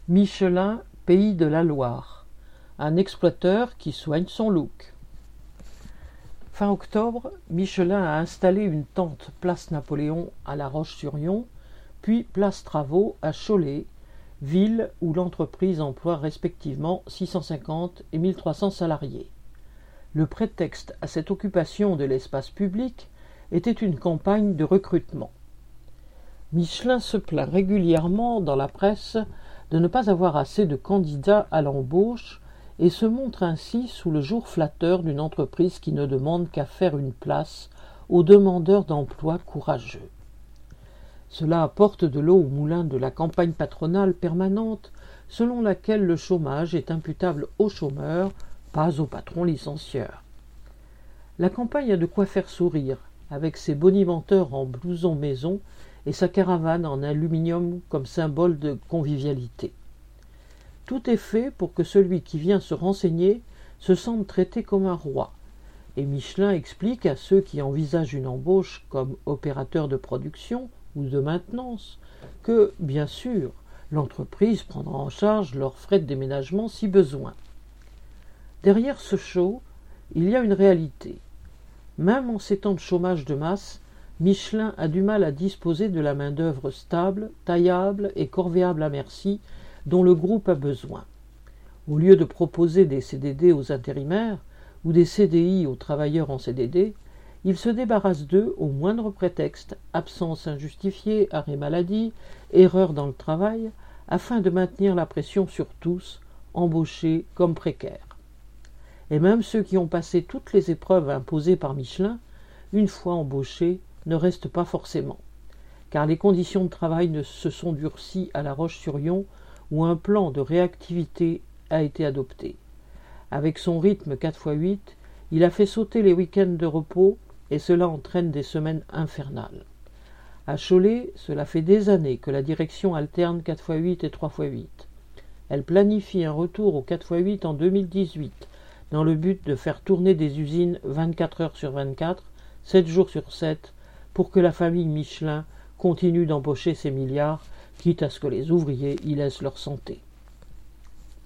Michelin, pays de la Loire. Un exploiteur qui soigne son look. Fin octobre, Michelin a installé une tente place Napoléon à La Roche-sur-Yon, puis place Travaux à Cholet, ville où l'entreprise emploie respectivement 650 et 1300 salariés. Le prétexte à cette occupation de l'espace public était une campagne de recrutement. Michelin se plaint régulièrement dans la presse de ne pas avoir assez de candidats à l'embauche et se montre ainsi sous le jour flatteur d'une entreprise qui ne demande qu'à faire une place aux demandeurs d'emploi courageux. Cela apporte de l'eau au moulin de la campagne patronale permanente selon laquelle le chômage est imputable aux chômeurs, pas aux patrons licencieurs. La campagne a de quoi faire sourire, avec ses bonimenteurs en blouson maison et sa caravane en aluminium comme symbole de convivialité. Tout est fait pour que celui qui vient se renseigner se sente traité comme un roi, et Michelin explique à ceux qui envisagent une embauche comme opérateur de production ou de maintenance que, bien sûr, l'entreprise prendra en charge leurs frais de déménagement si besoin. Derrière ce show, il y a une réalité. Même en ces temps de chômage de masse, Michelin a du mal à disposer de la main-d'œuvre stable, taillable et corvéable à merci dont le groupe a besoin. Au lieu de proposer des CDD aux intérimaires ou des CDI aux travailleurs en CDD, il se débarrasse d'eux au moindre prétexte, absence injustifiée, arrêt maladie, erreur dans le travail, afin de maintenir la pression sur tous, embauchés comme précaires. Et même ceux qui ont passé toutes les épreuves imposées par Michelin, une fois embauchés, ne restent pas forcément, car les conditions de travail ne se sont durcies à La Roche-sur-Yon où un plan de réactivité a été adopté. Avec son rythme 4x8, il a fait sauter les week-ends de repos et cela entraîne des semaines infernales. À Cholet, cela fait des années que la direction alterne 4x8 et 3x8. Elle planifie un retour au 4x8 en 2018, dans le but de faire tourner des usines 24 heures sur 24, 7 jours sur 7, pour que la famille Michelin continue d'embaucher ses milliards, quitte à ce que les ouvriers y laissent leur santé.